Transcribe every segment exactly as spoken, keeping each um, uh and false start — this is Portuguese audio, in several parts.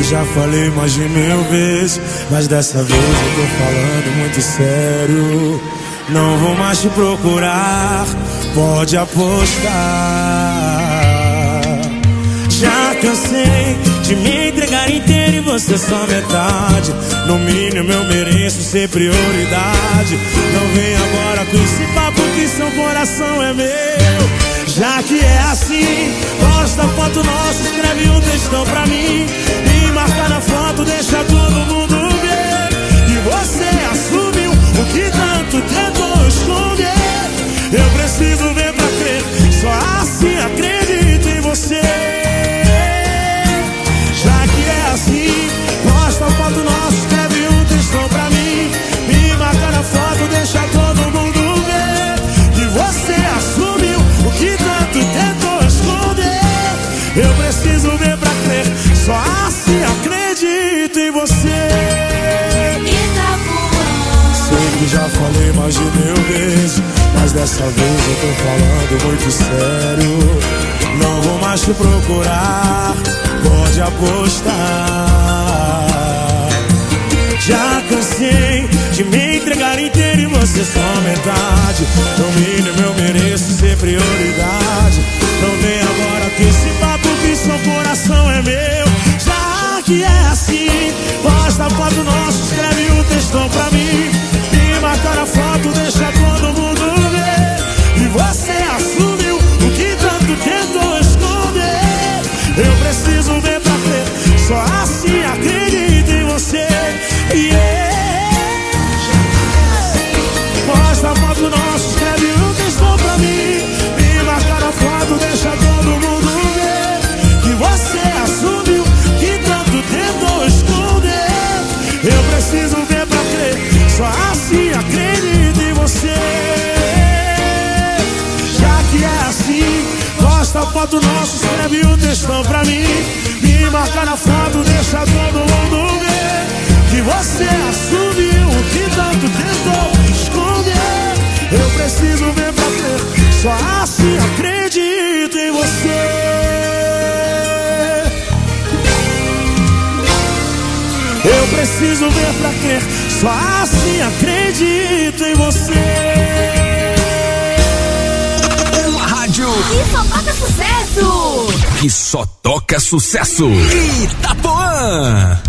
já falei mais de mil vezes, mas dessa vez eu tô falando muito sério. Não vou mais te procurar, pode apostar. Já cansei de me entregar inteiro e você só metade. No mínimo eu mereço ser prioridade. Não vem agora com esse papo que seu coração é meu. Já que é assim, posta foto nossa, escreve um textão pra mim e marca na foto, deixa todo mundo ver. E você assumiu o que tanto tentou esconder. Eu preciso ver pra crer, só assim acredito em você. Já que é assim, posta foto nossa, escreve um textão pra mim e marca na foto, deixa todo mundo ver. Que você assumiu o que tanto tentou esconder. Eu preciso ver pra crer, só assim acredito em você. Sei que já falei mais de mil vezes, mas dessa vez eu tô falando muito sério. Não vou mais te procurar, pode apostar. Já cansei de me entregar inteiro e você só metade. No mínimo eu mereço ser prioridade. Não vem agora com esse papo que seu coração é meu. Já que é assim, posta foto nossa, escreve um textão pra mim e marca na foto, deixa todo mundo ver. E você assumiu o que tanto tentou esconder. Eu preciso ver pra crer, só assim acredito em você. Yeah. Posta foto nossa, escreve um textão pra mim e marca na foto, deixa todo mundo ver. Que você assumiu que tanto tentou esconder. Eu preciso ver pra crer, só assim acredito em você. Já que é assim, posta foto nossa, escreve um textão pra mim e marca na foto, deixa todo mundo ver. Que você assumiu o que tanto tentou esconder. Eu preciso ver pra crer, só assim acredito em você. Eu preciso ver pra crer, só assim acredito em você. Uma rádio que só toca sucesso. Que só toca sucesso. Itapuã.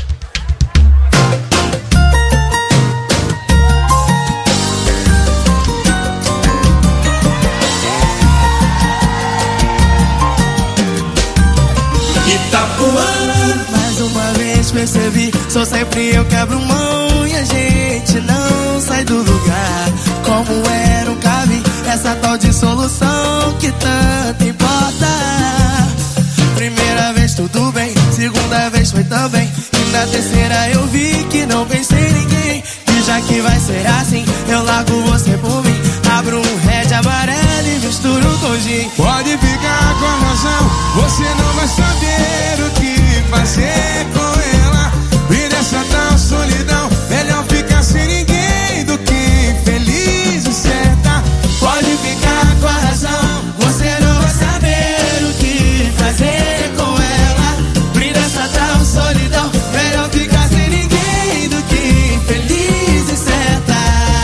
Mais uma vez percebi, sou sempre eu quebro mão e a gente não sai do lugar. Como é, nunca vi essa tal de solução que tanto importa. Primeira vez tudo bem, segunda vez foi também, e na terceira eu vi que não pensei em ninguém. E já que vai ser assim, eu largo você por mim, abro um red amarelo e misturo com gin. Pode ficar com a razão, você não vai saber o que fazer com ela. E nessa tal solidão, melhor ficar sem ninguém do que infeliz e certa. Pode ficar com a razão, você não vai saber o que fazer com ela. E nessa tal solidão, melhor ficar sem ninguém do que infeliz e certa.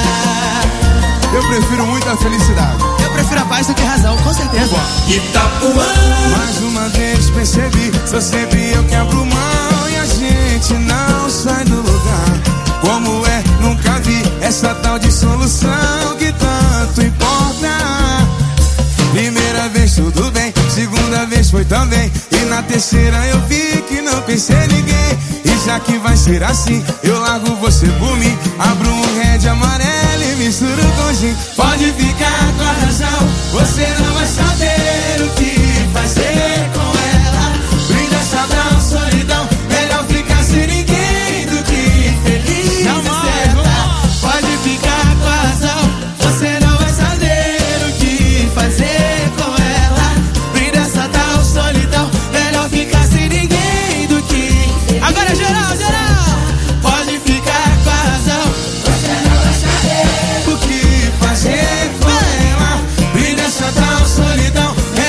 Eu prefiro muito a felicidade. Eu prefiro a paz do que a razão, com certeza. Itapuã. Mais uma vez percebi, sou sempre eu quebro mão e a gente não sai do lugar. Como é, nunca vi essa tal de solução que tanto importa. Primeira vez tudo bem, segunda vez foi também, e na terceira eu vi que não pensei em ninguém. E já que vai ser assim, eu largo você por mim, abro um red amarelo e misturo com gin. Pode ficar com a razão, você não vai saber o que fazer com ela. Brinda essa tal solidão, melhor ficar sem ninguém do que infeliz e certa. Pode ficar com a razão, você não vai saber o que fazer com ela. Brinda essa tal solidão, melhor ficar sem ninguém do que... Agora geral, geral! Pode ficar com a razão, você não vai saber o que fazer com ela. Brinda essa tal solidão,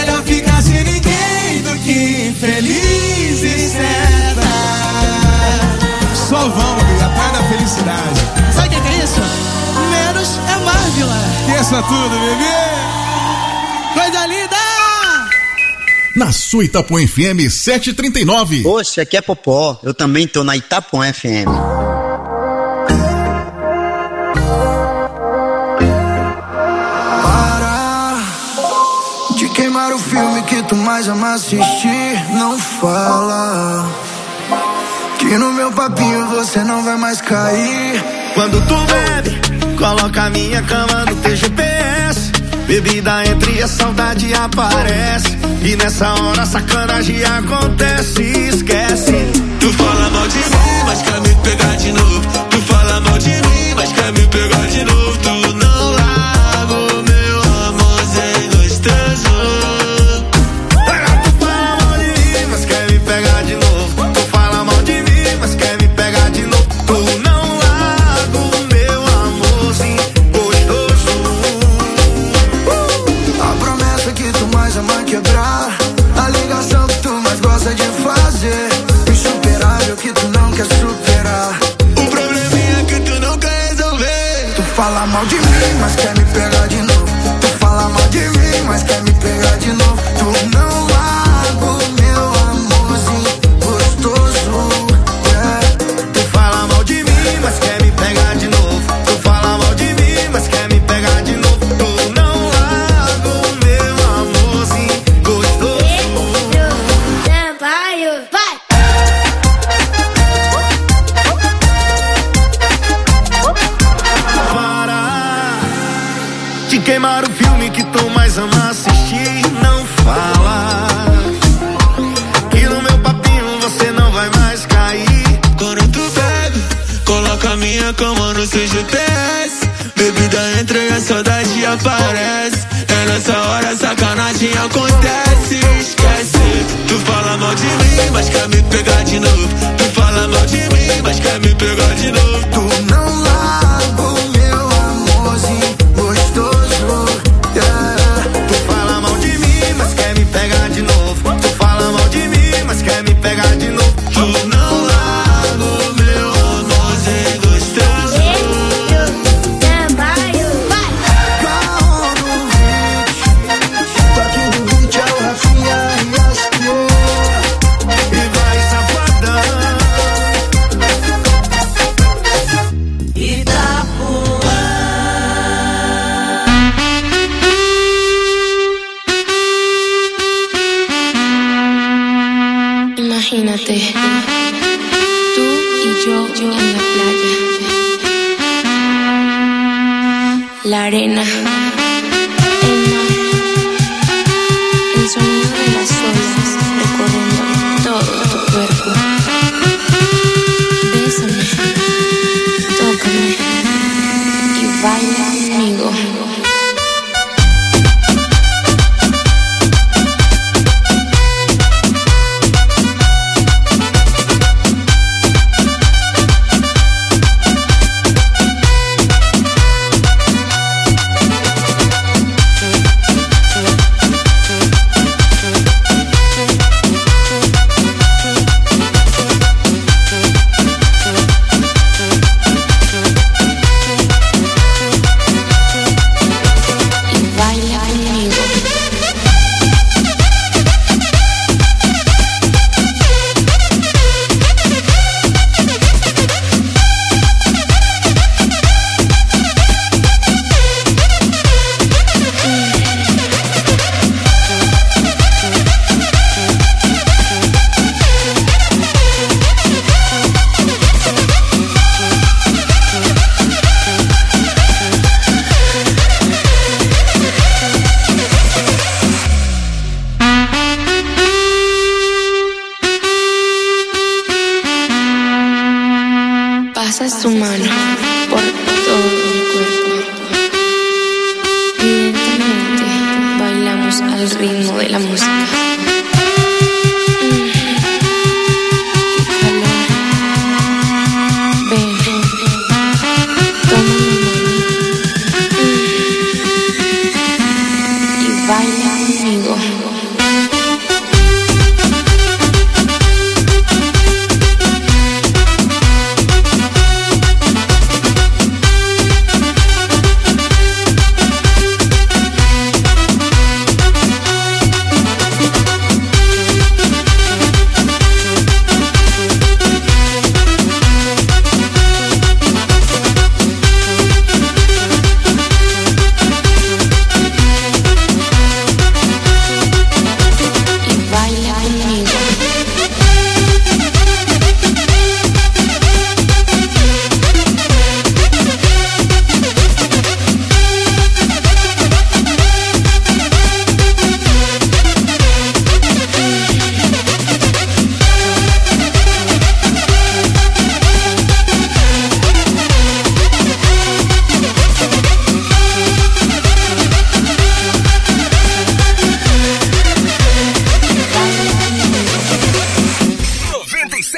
Começa tudo, bebê. Coisa linda! Na sua Itapuã F M sete e trinta e nove. Oxe, aqui é Popó. Eu também tô na Itapuã F M. Para de queimar o filme que tu mais ama assistir. Não fala que no meu papinho você não vai mais cair. Quando tu bebe, coloca a minha cama no teu G P S. Bebida entre a saudade aparece. E nessa hora a sacanagem acontece. Esquece. Tu fala mal de mim, mas quer me pegar de novo. Tu fala mal de mim, mas quer me pegar de novo. Tu não larga o meu amorzinho gostoso. Tu fala mal de mim, mas quer me pegar de novo. Tu fala mal de mim, mas quer me pegar de novo. Tu não larga o meu amorzinho gostoso. A promessa que tu mais ama quebrar, a ligação que tu mais gosta de fazer, insuperável que tu não quer superar, um probleminha que tu não quer resolver. Tu fala mal de mim, mas quer me pegar de novo. Tu fala mal de mim, mas quer me pegar de novo. Tu não larga o meu amorzinho gostoso, yeah. Tu fala mal de mim, mas quer me pegar de novo. Tu fala mal de mim, mas quer me pegar de novo. Tu não larga o meu amorzinho gostoso. Trabalho, vai! Para de queimar o filme que tu mais ama assistir. Não fala que no meu papinho você não vai mais cair. Quando tu bebe, coloca a minha cama no seu G P S. Bebida entre e a saudade aparece. É nessa hora a sacanagem acontece. Esquece. Tu fala mal de mim, mas quer me pegar de novo. Tu fala mal de mim, mas quer me pegar de novo. Tu não larga o meu amorzinho gostoso, yeah. Tu fala mal de mim, mas quer me pegar de novo. Tu fala mal de mim, mas quer me pegar de novo. Tu não larga o meu amorzinho gostoso. Trabalho, vai! Carro no hit, toque do beat é o Rafinha e as cor. E vai safadão. Imagínate, tú y yo, yo en la playa, la arena, el mar, el sonido de las olas recorriendo todo tu cuerpo. Bésame, tócame y baila conmigo. Pasas tu mano por todo mi cuerpo. Y lentamente bailamos al ritmo de la música. Mm. Qué calor. Ven, toma mi mano. Mm. Y baila conmigo.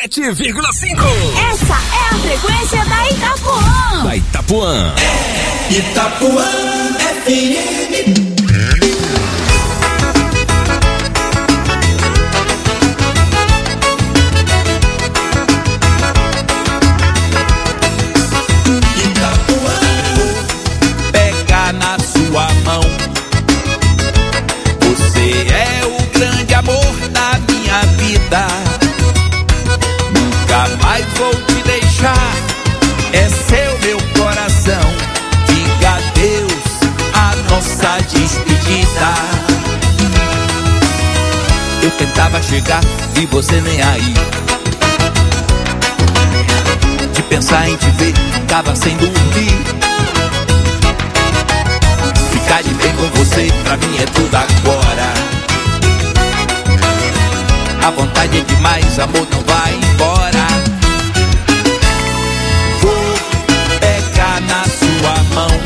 sete vírgula cinco. Essa é a frequência da Itapuã. Da Itapuã. É Itapuã F M. Na sua mão, você é o grande amor da minha vida. Nunca mais vou te deixar, é seu meu coração. Diga adeus a nossa despedida. Eu tentava chegar e você nem aí. De pensar em te ver, tava sem dormir. Ficar de bem com você, pra mim é tudo agora. A vontade é demais, amor, não vai embora. Vou pegar na sua mão.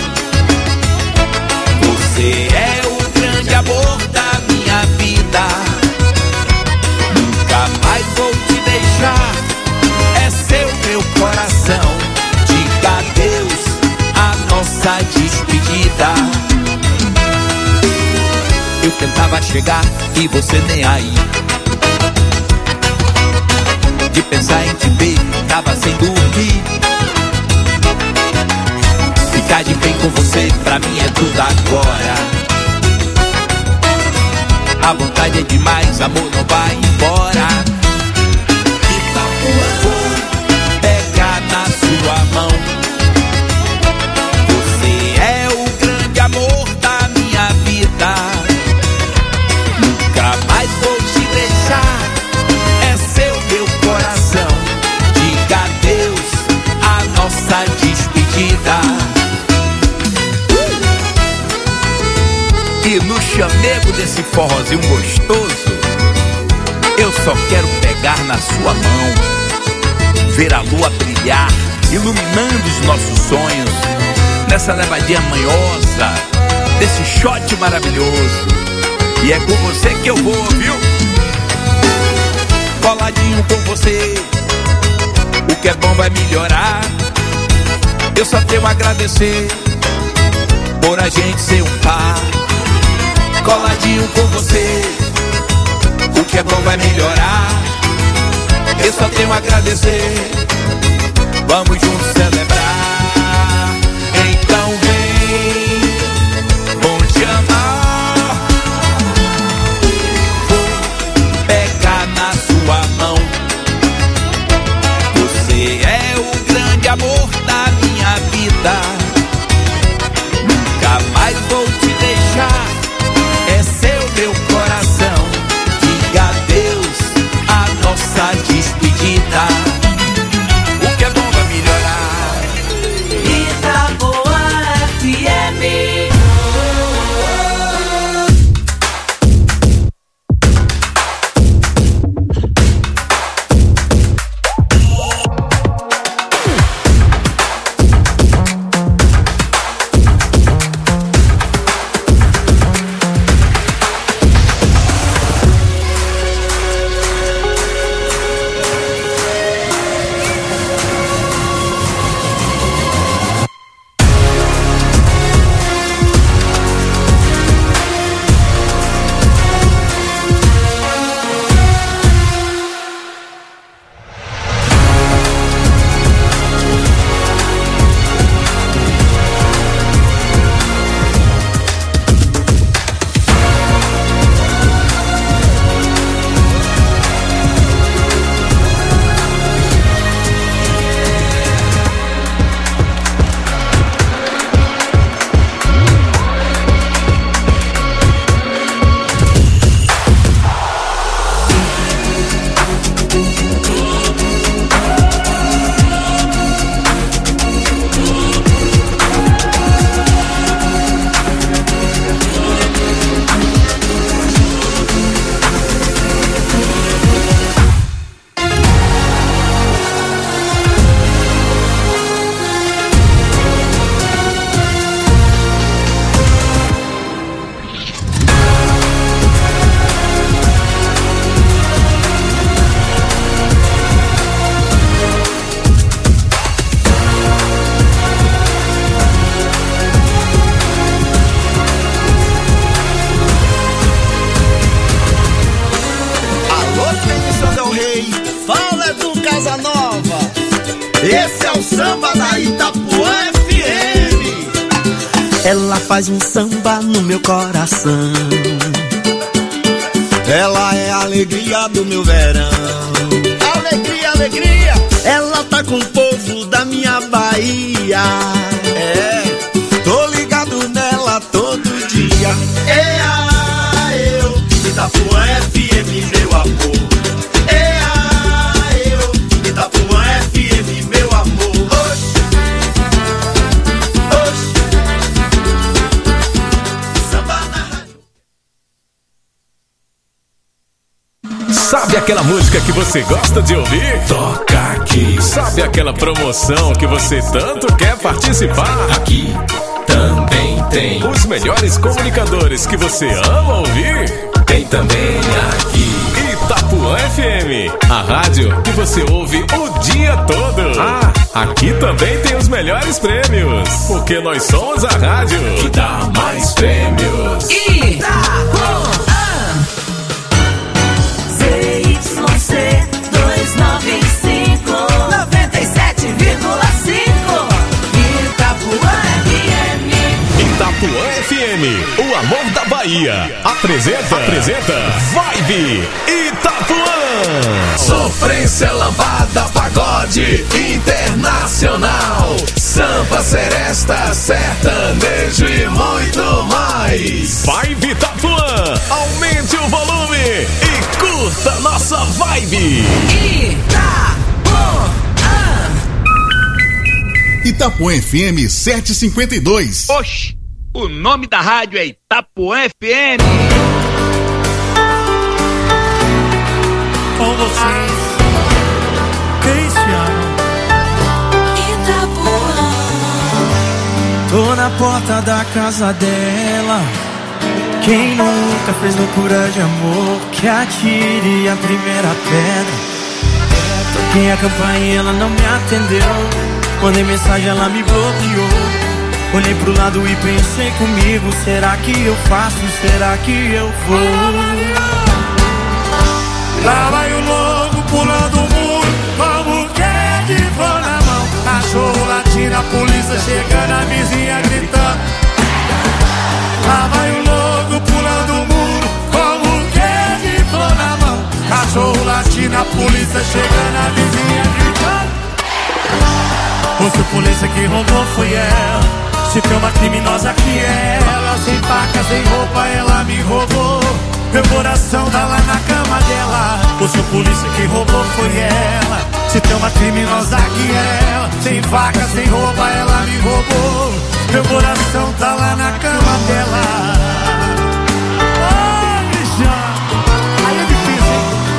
Você é o grande amor da minha vida. Nunca mais vou te deixar, é seu meu coração. Diga adeus a nossa despedida. Eu tentava chegar e você nem aí. De pensar em te ver, tava sem dormir. Ficar de bem com você, pra mim é tudo agora. A vontade é demais, amor, não vai embora. Vou pegar na sua mão. Você é o grande amor da minha vida. Jamais vou te deixar, é seu meu coração. Diga adeus a nossa despedida. E no chamego desse forrozinho gostoso, eu só quero pegar na sua mão, ver a lua brilhar, iluminando os nossos sonhos, nessa levadinha manhosa, desse shot maravilhoso. E é com você que eu vou, viu? Coladinho com você, o que é bom vai melhorar. Eu só tenho a agradecer por a gente ser um par. Coladinho com você, o que é bom vai melhorar. Eu só tenho a agradecer, vamos juntos celebrar. Então vem, vou te amar. Você é o grande amor da minha vida. Nunca mais vou te deixar, é seu meu coração. Diga adeus a nossa despedida. O que é bom vai melhorar. Casa Nova. Esse é o samba da Itapuã F M. Ela faz um samba no meu coração. Ela é a alegria do meu verão. Alegria, alegria. Ela tá com o povo da minha Bahia. É, tô ligado nela todo dia. É a eu, Itapuã F M, meu amor. é a eu, Itapuã F M, meu amor. oxe, oxe. Samba na rádio. Sabe aquela música que você gosta de ouvir? Toca aqui. Sabe aquela promoção que você tanto quer participar? Aqui também tem. Os melhores comunicadores que você ama ouvir? Tem também aqui. Itapuã F M, a rádio que você ouve o dia todo. Ah, aqui também tem os melhores prêmios, porque nós somos a rádio que dá mais prêmios. Itapuã Z Y C duzentos e noventa e cinco, noventa e sete vírgula cinco. Itapuã F M. Itapuã F M, o amor da Bahia. Apresenta, apresenta Vibe Itapuã. Sofrência, lambada, pagode internacional, samba, seresta, sertanejo e muito mais. Vibe Itapuã, aumente o volume e curta nossa vibe. Itapuã. Itapuã F M setecentos e cinquenta e dois. Oxi, o nome da rádio é Itapuã F M. Com vocês, Cristiano. Itapuã. Tô na porta da casa dela. Quem nunca fez loucura de amor, que atire a primeira pedra. Toquei a campainha, ela não me atendeu. Mandei mensagem, ela me bloqueou. Olhei pro lado e pensei comigo: será que eu faço? Será que eu vou? Lá vai o louco pulando o muro, como quer de flor na mão. Cachorro latindo, a polícia chegando, a vizinha gritando. Lá vai o louco pulando o muro, como quer de flor na mão. Cachorro latindo, a polícia chegando, a vizinha gritando. Ou se a polícia que roubou foi ela, se tem uma criminosa que é ela. Sem faca, sem roupa, ela me roubou. Meu coração tá lá na cama dela. Ou se a polícia que roubou foi ela, se tem uma criminosa que é ela. Sem faca, sem roupa, ela me roubou. Meu coração tá lá na cama dela. Ô, bichão, aí é difícil,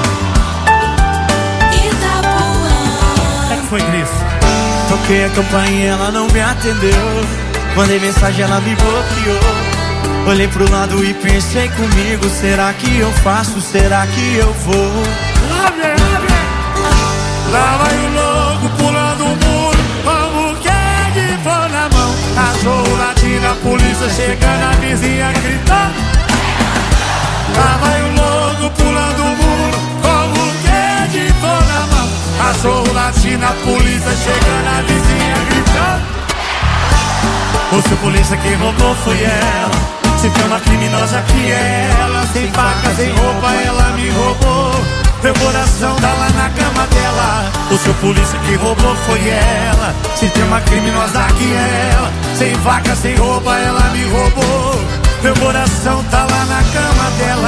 hein? Itapuã. O que é que foi, Cris? Toquei a campainha, ela não me atendeu. Mandei mensagem, ela me bloqueou. Olhei pro lado e pensei comigo: será que eu faço? Será que eu vou? Lá vem, lá vem. Lá vai o louco pulando o muro, como quer de flor na mão. Cachorro latindo, a polícia chegando, a vizinha gritando. Lá vai o louco pulando o muro, como quer de flor na mão. Cachorro latindo, a polícia chegando, a vizinha gritando. Ou se a polícia que roubou foi ela, se tem uma criminosa que é ela. Sem faca, sem roupa, ela me roubou. Meu coração tá lá na cama dela. Ou se a polícia que roubou foi ela, se tem uma criminosa que é ela. Sem faca, sem roupa, ela me roubou. Meu coração tá lá na cama dela.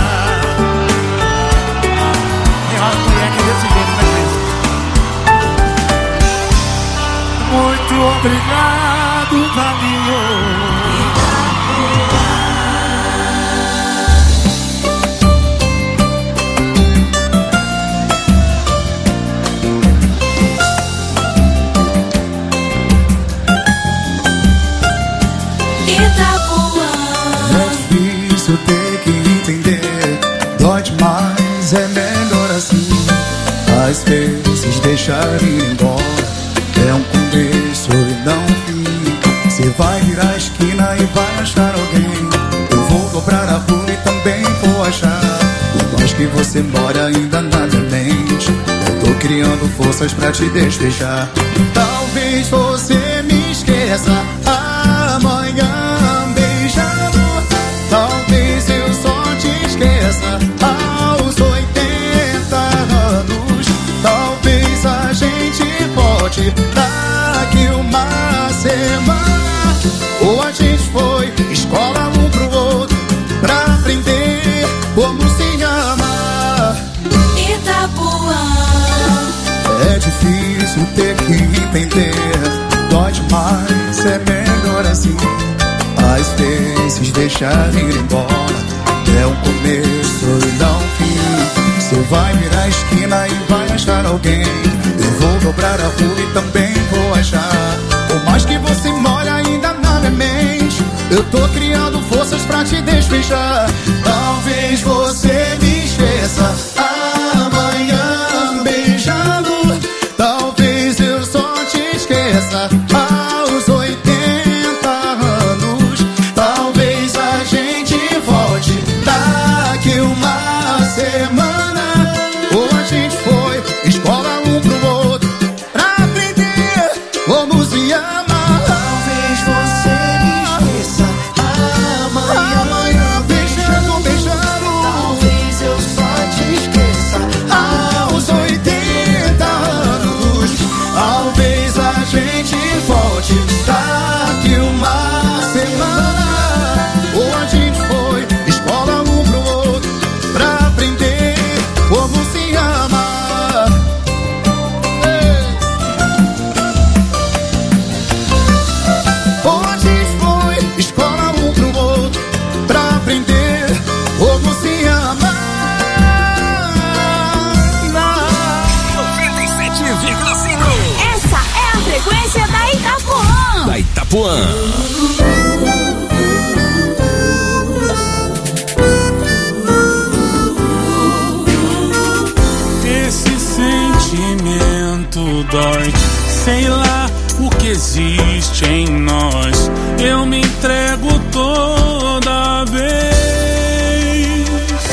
Tem uma mulher que é desse jeito, né, Cris? Muito obrigado, caminho. Isso tem que entender, dói demais, é melhor assim. Às vezes deixar ir embora é um começo e não um fim. Você vai virar a esquina e vai achar alguém. Eu vou dobrar a rua e também vou achar. Por mais que você mora ainda nada mente. Eu tô criando forças pra te despejar. Talvez você me esqueça amanhã beijando. Talvez eu só te esqueça aos oitenta anos. Talvez a gente volte daqui uma semana. Ou a gente foi escola um pro outro pra aprender como se ama. Itapuã. É difícil ter que entender, dói demais, é melhor assim. Às vezes deixar ir embora é um começo e não um fim. Você vai virar a esquina e vai achar alguém. Eu vou dobrar a rua e também vou achar. Por mais que você more ainda na minha mente, eu tô criando forças pra te despejar. Talvez você me esqueça amanhã beijando. Talvez eu só te esqueça aos oitenta anos. Talvez a gente volte daqui uma semana. Ou a gente foi escola um pro outro pra aprender como se ama. Talvez você me esqueça amanhã, amanhã beijando, beijando. Talvez eu só te esqueça aos oitenta anos. Talvez a gente volte daqui uma semana. Ou a gente foi escola um pro outro pra aprender como se ama. Ou a gente foi escola um pro outro pra aprender como se ama. noventa e sete vírgula cinco. Essa é a frequência da Itapuã. Da Itapuã. Esse sentimento dói, sei lá o que existe em nós. Eu me entrego toda vez.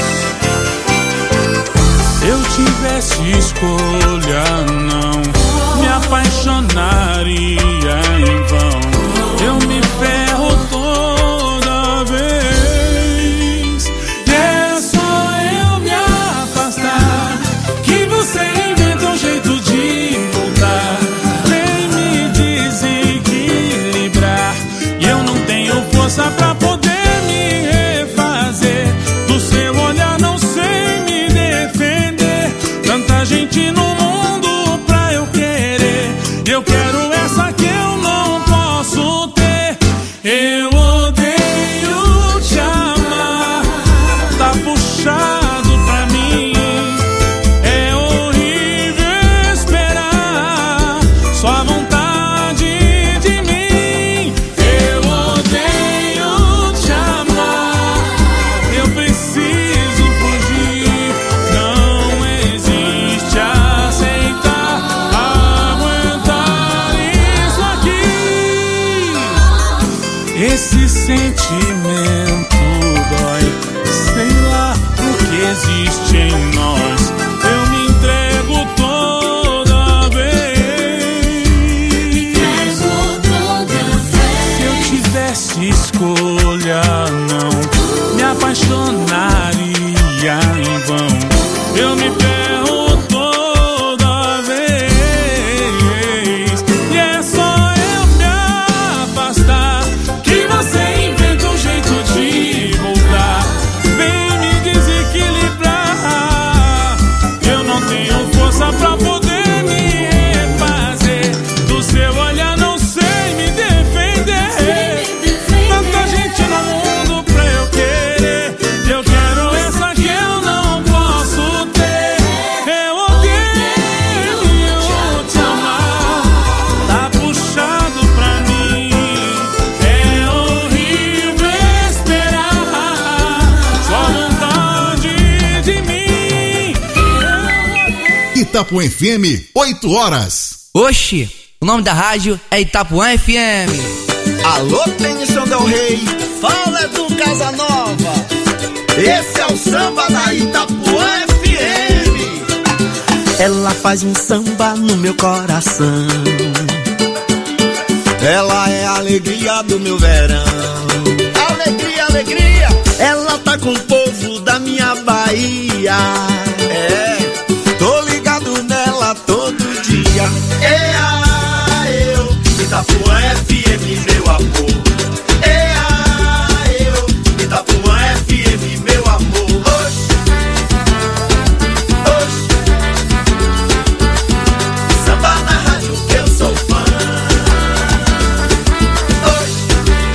Se eu tivesse escolha, não me apaixonaria em vão. Eu me ferro toda vez. E é só eu me afastar que você inventa um jeito de voltar. Vem me desequilibrar e eu não tenho força pra poder me refazer. Do seu olhar não sei me defender. Tanta gente no mundo pra eu querer. Eu quero essa que eu não posso ter. Eu odeio te amar. Tá puxado pra mim. É horrível esperar sua vontade de mim. Eu odeio te amar. Eu preciso fugir. Não existe aceitar, aguentar isso aqui. Esse sentimento dói, sei lá o que existe em nós. Eu me entrego toda vez. Se eu tivesse escolha, não me apaixonaria em vão. Eu me ferro toda vez. E é só eu me afastar que você inventa um jeito de voltar. Vem me desequilibrar. Eu não tenho força pra poder me refazer. Do seu olhar não sei me defender. Tanta gente no mundo pra eu querer. Eu quero essa que eu não posso ter. Eu odeio te amar. Tá puxado pra mim. É horrível esperar sua vontade de mim. Itapuã F M, oito horas. Oxi, o nome da rádio é Itapuã F M. Alô, Benção Del Rey, fala do Casanova. Esse é o samba da Itapuã F M. ela faz um samba no meu coração. Ela é a alegria do meu verão. Alegria, alegria. Ela tá com o povo da minha Bahia. É, tô ligado nela todo dia. É a eu, Itapuã F M, meu amor. É a eu, Itapuã F M, meu amor. Oxe, oxe. Samba na rádio que eu sou fã. Oxe,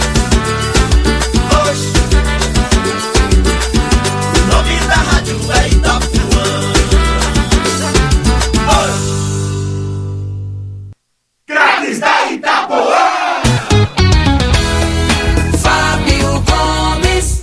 oxe. O nome da rádio é Itapuã. Oxe. Craques da Itapuã. Fábio Gomes.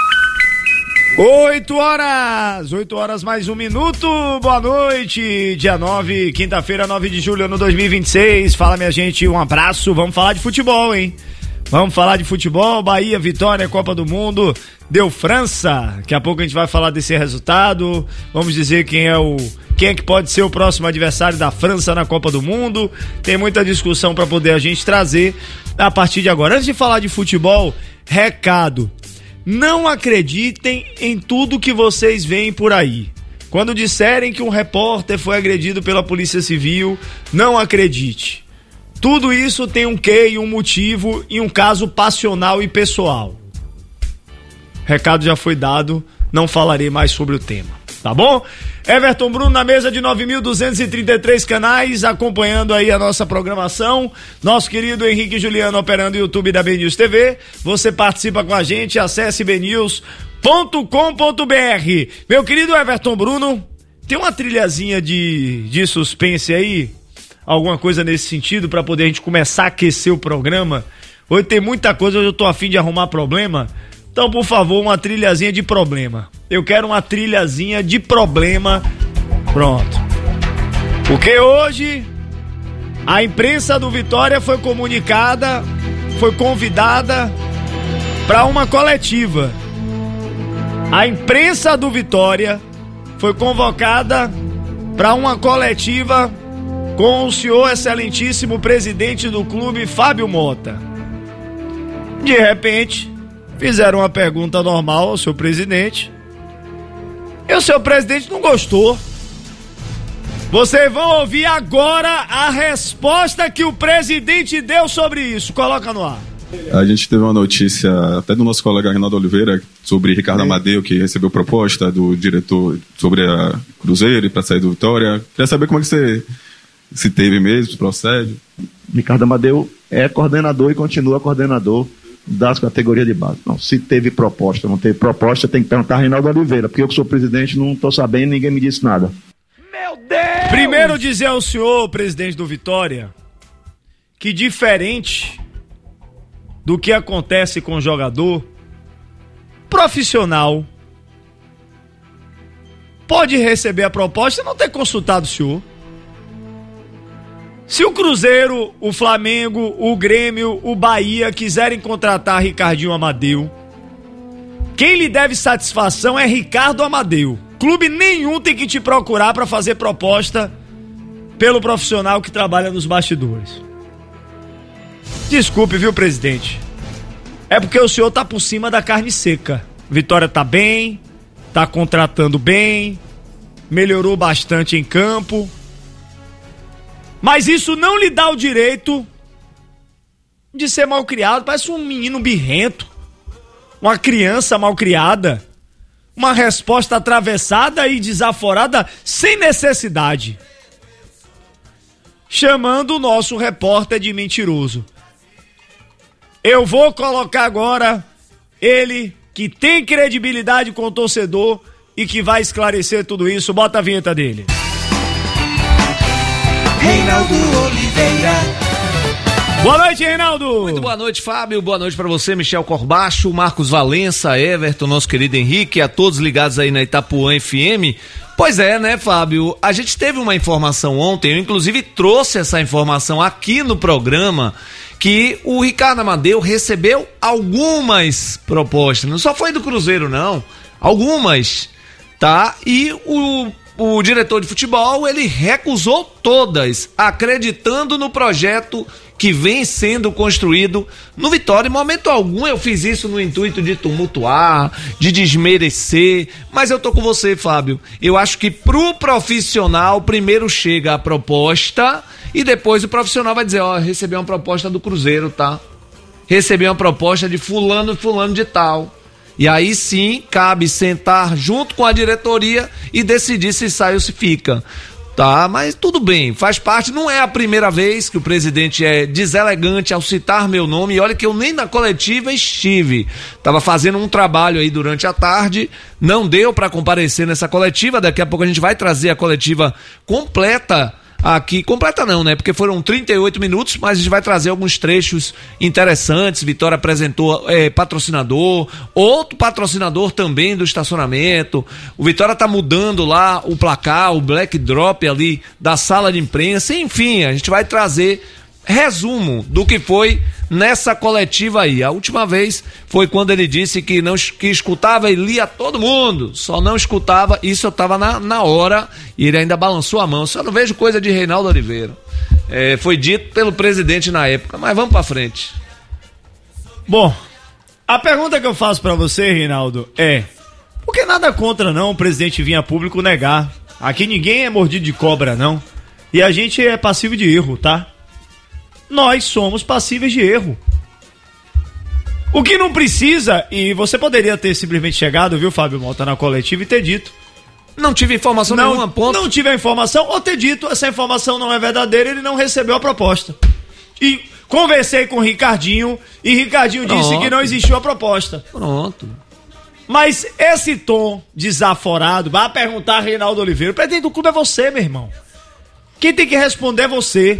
Oito horas, oito horas mais um minuto, boa noite, dia nove, quinta-feira, nove de julho, ano dois mil e vinte e seis, fala minha gente, um abraço, vamos falar de futebol, hein? Vamos falar de futebol, Bahia, vitória, Copa do Mundo, deu França, daqui a pouco a gente vai falar desse resultado, vamos dizer quem é o, quem é que pode ser o próximo adversário da França na Copa do Mundo, tem muita discussão para poder a gente trazer a partir de agora. Antes de falar de futebol, recado. Não acreditem em tudo que vocês veem por aí. Quando disserem que um repórter foi agredido pela Polícia Civil, não acredite. Tudo isso tem um quê e um motivo e um caso passional e pessoal. Recado já foi dado, não falarei mais sobre o tema, tá bom? Everton Bruno na mesa de nove mil duzentos e trinta e três canais, acompanhando aí a nossa programação. Nosso querido Henrique Juliano operando o YouTube da B News T V. Você participa com a gente, acesse b news ponto com ponto b r. Meu querido Everton Bruno, tem uma trilhazinha de, de suspense aí? Alguma coisa nesse sentido pra poder a gente começar a aquecer o programa? Hoje tem muita coisa, hoje eu tô a fim de arrumar problema. Então, por favor, uma trilhazinha de problema. Eu quero uma trilhazinha de problema. Pronto. Porque hoje a imprensa do Vitória foi comunicada, foi convidada para uma coletiva. A imprensa do Vitória foi convocada para uma coletiva com o senhor excelentíssimo presidente do clube, Fábio Mota. De repente, fizeram uma pergunta normal ao seu presidente. E o seu presidente não gostou. Vocês vão ouvir agora a resposta que o presidente deu sobre isso. Coloca no ar. A gente teve uma notícia até do nosso colega Reinaldo Oliveira sobre Ricardo é. Amadeu, que recebeu proposta do diretor sobre a Cruzeiro para sair do Vitória. Queria saber como é que você se teve mesmo, se procede. Ricardo Amadeu é coordenador e continua coordenador das categorias de base. Não, se teve proposta, não teve proposta, tem que perguntar a Reinaldo Oliveira, porque eu que sou presidente não estou sabendo, ninguém me disse nada. Meu Deus! Primeiro dizer ao senhor, presidente do Vitória, que diferente do que acontece com o jogador, profissional pode receber a proposta e não ter consultado o senhor. Se o Cruzeiro, o Flamengo, o Grêmio, o Bahia quiserem contratar Ricardinho Amadeu, quem lhe deve satisfação é Ricardo Amadeu. Clube nenhum tem que te procurar para fazer proposta pelo profissional que trabalha nos bastidores. Desculpe, viu, presidente? É porque o senhor tá por cima da carne seca. Vitória tá bem, tá contratando bem, melhorou bastante em campo. Mas isso não lhe dá o direito de ser mal criado. Parece um menino birrento, uma criança mal criada, uma resposta atravessada e desaforada sem necessidade, chamando o nosso repórter de mentiroso. Eu vou colocar agora ele, que tem credibilidade com o torcedor e que vai esclarecer tudo isso. Bota a vinheta dele. Reinaldo Oliveira. Boa noite, Reinaldo. Muito boa noite, Fábio. Boa noite pra você, Michel Corbacho, Marcos Valença, Everton, nosso querido Henrique, a todos ligados aí na Itapuã F M. Pois é, né, Fábio? A gente teve uma informação ontem, eu inclusive trouxe essa informação aqui no programa, que o Ricardo Amadeu recebeu algumas propostas. Não só foi do Cruzeiro, não. Algumas, tá? E o o diretor de futebol, ele recusou todas, acreditando no projeto que vem sendo construído no Vitória. Em momento algum eu fiz isso no intuito de tumultuar, de desmerecer, mas eu tô com você, Fábio. Eu acho que pro profissional primeiro chega a proposta e depois o profissional vai dizer, ó, recebi uma proposta do Cruzeiro, tá? Recebi uma proposta de fulano e fulano de tal. E aí sim, cabe sentar junto com a diretoria e decidir se sai ou se fica. Tá, mas tudo bem, faz parte, não é a primeira vez que o presidente é deselegante ao citar meu nome, e olha que eu nem na coletiva estive, tava fazendo um trabalho aí durante a tarde, não deu para comparecer nessa coletiva, daqui a pouco a gente vai trazer a coletiva completa aqui, completa não, né, porque foram trinta e oito minutos, mas a gente vai trazer alguns trechos interessantes. Vitória apresentou é, patrocinador, outro patrocinador também do estacionamento, o Vitória tá mudando lá o placar, o black drop ali da sala de imprensa, enfim, a gente vai trazer resumo do que foi nessa coletiva aí. A última vez foi quando ele disse que não que escutava e lia todo mundo, só não escutava, isso eu tava na, na hora, e ele ainda balançou a mão. Só não vejo coisa de Reinaldo Oliveira. É, foi dito pelo presidente na época, mas vamos pra frente. Bom, a pergunta que eu faço pra você, Reinaldo, é: por que nada contra não o presidente vir a público negar? Aqui ninguém é mordido de cobra não, e a gente é passivo de erro, tá? Nós somos passíveis de erro. O que não precisa, e você poderia ter simplesmente chegado, viu, Fábio Mota, na coletiva e ter dito: não tive informação não, nenhuma, ponto. Não tive a informação, ou ter dito, essa informação não é verdadeira, ele não recebeu a proposta. E conversei com o Ricardinho, e Ricardinho Pronto. disse que não existiu a proposta. Pronto. Mas esse tom desaforado, vai perguntar a Reinaldo Oliveira, o presidente do clube é você, meu irmão. Quem tem que responder é você.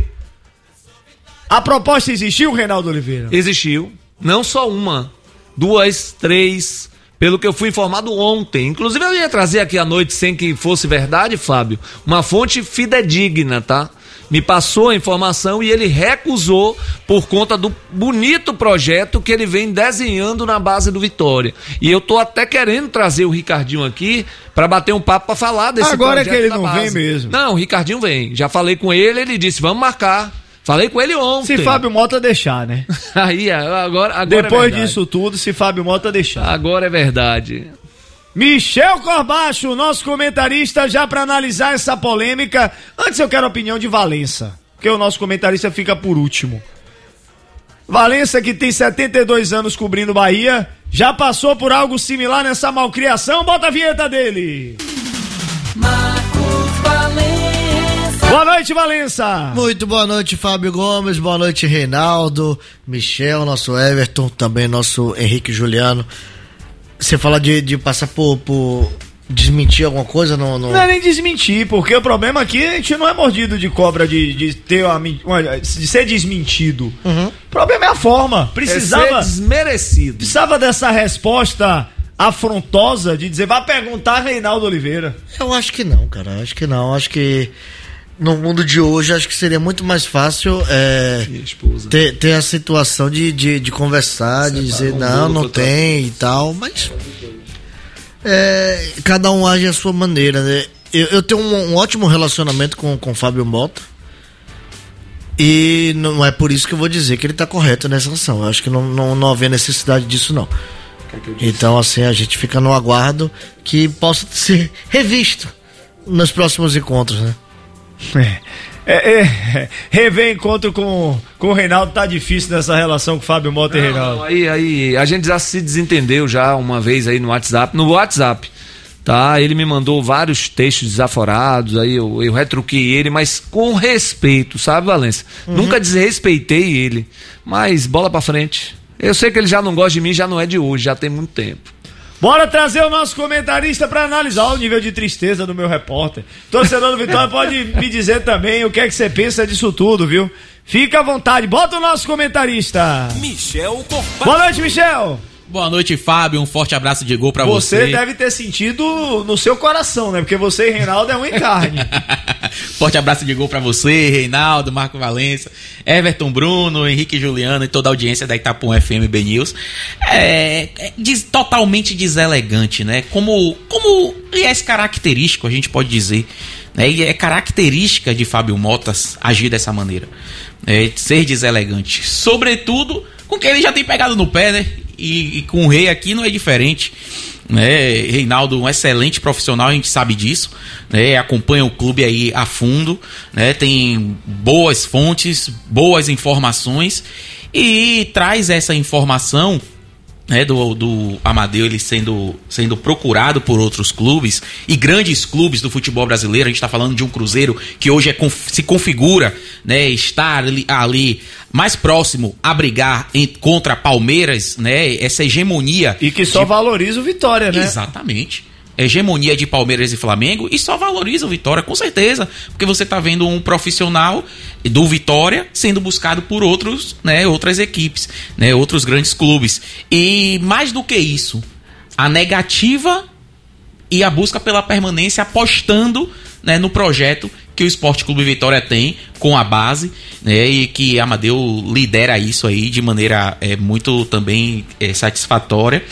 A proposta existiu, Reinaldo Oliveira? Existiu. Não só uma, duas, três, pelo que eu fui informado ontem. Inclusive eu ia trazer aqui à noite, sem que fosse verdade, Fábio, uma fonte fidedigna, tá? Me passou a informação e ele recusou por conta do bonito projeto que ele vem desenhando na base do Vitória. E eu tô até querendo trazer o Ricardinho aqui para bater um papo, para falar desse Agora projeto. Agora é que ele da não base. vem mesmo. Não, o Ricardinho vem. Já falei com ele, ele disse, vamos marcar. Falei com ele ontem. Se Fábio Mota deixar, né? Aí, agora, agora Depois é disso tudo, se Fábio Mota deixar. Agora é verdade. Michel Corbacho, nosso comentarista, já para analisar essa polêmica. Antes eu quero a opinião de Valença, porque o nosso comentarista fica por último. Valença, que tem setenta e dois anos cobrindo Bahia, já passou por algo similar nessa malcriação? Bota a vinheta dele. Marcos Valença. Boa noite, Valença. Muito boa noite, Fábio Gomes. Boa noite, Reinaldo, Michel, nosso Everton, também nosso Henrique Juliano. Você fala de, de passar por, por desmentir alguma coisa? No, no... Não é nem desmentir, porque o problema aqui, a gente não é mordido de cobra de, de ter uma, uma, de ser desmentido. Uhum. O problema é a forma. Precisava, é ser desmerecido. Precisava dessa resposta afrontosa de dizer, vai perguntar a Reinaldo Oliveira. Eu acho que não, cara. Acho que não. Acho que no mundo de hoje, acho que seria muito mais fácil é, ter, ter a situação de, de, de conversar, de dizer um não, não tem e tal, mas é, cada um age à sua maneira, né? Eu, eu tenho um, um ótimo relacionamento com o Fábio Mota e não é por isso que eu vou dizer que ele está correto nessa ação. Eu acho que não, não, não havia necessidade disso, não. Então, assim, a gente fica no aguardo que possa ser revisto nos próximos encontros, né? É, é, é, rever encontro com, com o Reinaldo tá difícil nessa relação com o Fábio Mota não, e Reinaldo. Não, aí, aí, a gente já se desentendeu já uma vez aí no WhatsApp, no WhatsApp, tá? Ele me mandou vários textos desaforados, aí eu, eu retruquei ele, mas com respeito, sabe, Valença? Uhum. Nunca desrespeitei ele, mas bola pra frente. Eu sei que ele já não gosta de mim, já não é de hoje, já tem muito tempo. Bora trazer o nosso comentarista para analisar o nível de tristeza do meu repórter. Torcedor do Vitória pode me dizer também o que é que você pensa disso tudo, viu? Fica à vontade, bota o nosso comentarista. Michel Corbacho. Boa noite, Michel. Boa noite, Fábio, um forte abraço de gol pra você. Você deve ter sentido no seu coração, né? Porque você e Reinaldo é um em carne. Forte abraço de gol pra você, Reinaldo, Marco Valença, Everton Bruno, Henrique Juliano e toda a audiência da Itapuã F M B News. É, é des, totalmente deselegante, né? Como, como é característico, a gente pode dizer, né? E é característica de Fábio Motas agir dessa maneira, é, ser deselegante, sobretudo com quem ele já tem pegado no pé, né? E, e com o Rei aqui não é diferente, né? Reinaldo, um excelente profissional, a gente sabe disso, né? Acompanha o clube aí a fundo, né? Tem boas fontes, boas informações e traz essa informação, né, do, do Amadeu, ele sendo, sendo procurado por outros clubes e grandes clubes do futebol brasileiro. A gente está falando de um Cruzeiro que hoje é, se configura, né, estar ali, ali mais próximo a brigar em, contra Palmeiras, né, essa hegemonia. E que só de... valoriza o Vitória, né? Exatamente. Hegemonia de Palmeiras e Flamengo e só valoriza o Vitória, com certeza, porque você está vendo um profissional do Vitória sendo buscado por outros, né, outras equipes, né, outros grandes clubes. E mais do que isso, a negativa e a busca pela permanência, apostando, né, no projeto que o Esporte Clube Vitória tem com a base, né, e que Amadeu lidera isso aí de maneira é, muito também é, satisfatória.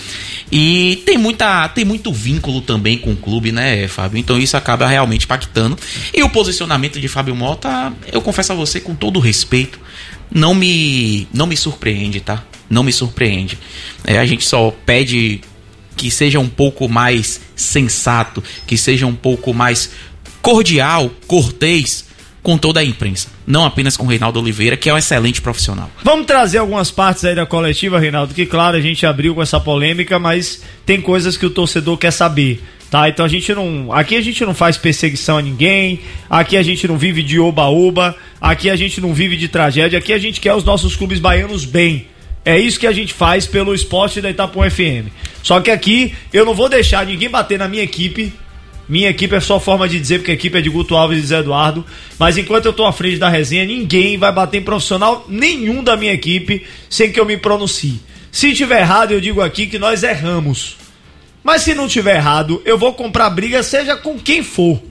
E tem, muita, tem muito vínculo também com o clube, né, Fábio? Então isso acaba realmente impactando. E o posicionamento de Fábio Mota, eu confesso a você, com todo respeito, não me, não me surpreende, tá? Não me surpreende. É, a gente só pede que seja um pouco mais sensato, que seja um pouco mais cordial, cortês com toda a imprensa, não apenas com o Reinaldo Oliveira, que é um excelente profissional. Vamos trazer algumas partes aí da coletiva, Reinaldo, que claro, a gente abriu com essa polêmica, mas tem coisas que o torcedor quer saber, tá? Então a gente não, aqui a gente não faz perseguição a ninguém, aqui a gente não vive de oba-oba, aqui a gente não vive de tragédia, aqui a gente quer os nossos clubes baianos bem. É isso que a gente faz pelo esporte da Itapuã F M. Só que aqui eu não vou deixar ninguém bater na minha equipe. Minha equipe é só forma de dizer, porque a equipe é de Guto Alves e Zé Eduardo. Mas enquanto eu tô à frente da resenha, ninguém vai bater em profissional nenhum da minha equipe sem que eu me pronuncie. Se tiver errado, eu digo aqui que nós erramos. Mas se não tiver errado, eu vou comprar briga, seja com quem for.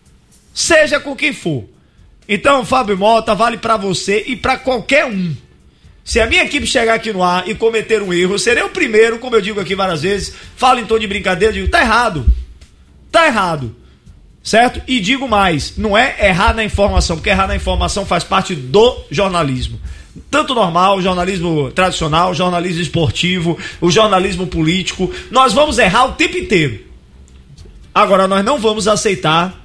Seja com quem for. Então, Fábio Mota, vale pra você e pra qualquer um. Se a minha equipe chegar aqui no ar e cometer um erro, eu serei o primeiro, como eu digo aqui várias vezes, falo em tom de brincadeira, digo, tá errado. Tá errado, certo? E digo mais, não é errar na informação, porque errar na informação faz parte do jornalismo. Tanto normal, o jornalismo tradicional, o jornalismo esportivo, o jornalismo político. Nós vamos errar o tempo inteiro. Agora, nós não vamos aceitar